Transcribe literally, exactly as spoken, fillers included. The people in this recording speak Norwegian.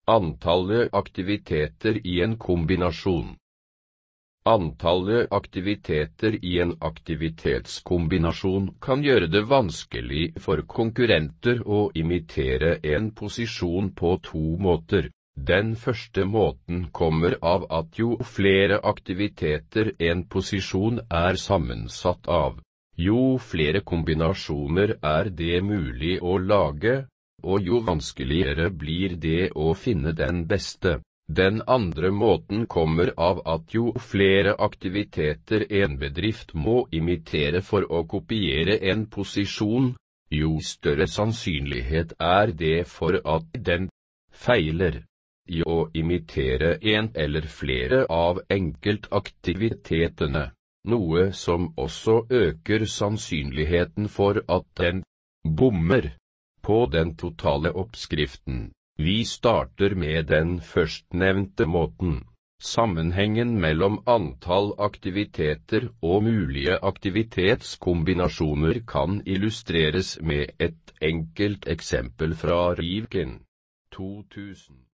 Antallet aktiviteter i en kombinasjon. Antallet aktiviteter i en aktivitetskombinasjon kan gjøre det vanskelig for konkurrenter å imitere en posisjon på to måter. Den første måten kommer av at jo flere aktiviteter en posisjon er sammensatt av, jo flere kombinasjoner er det mulig å lage, og jo vanskeligere blir det å finne den beste. Den andre måten kommer av at jo flere aktiviteter en bedrift må imitere for å kopiere en posisjon, jo større sannsynlighet er det for at den feiler i å imitere en eller flere av enkeltaktivitetene, noe som også øker sannsynligheten for at den bommer på den totale oppskriften. Vi starter med den førstnevnte måten. Sammenhengen mellom antall aktiviteter og mulige aktivitetskombinasjoner kan illustreres med et enkelt eksempel fra Rivkin. to tusen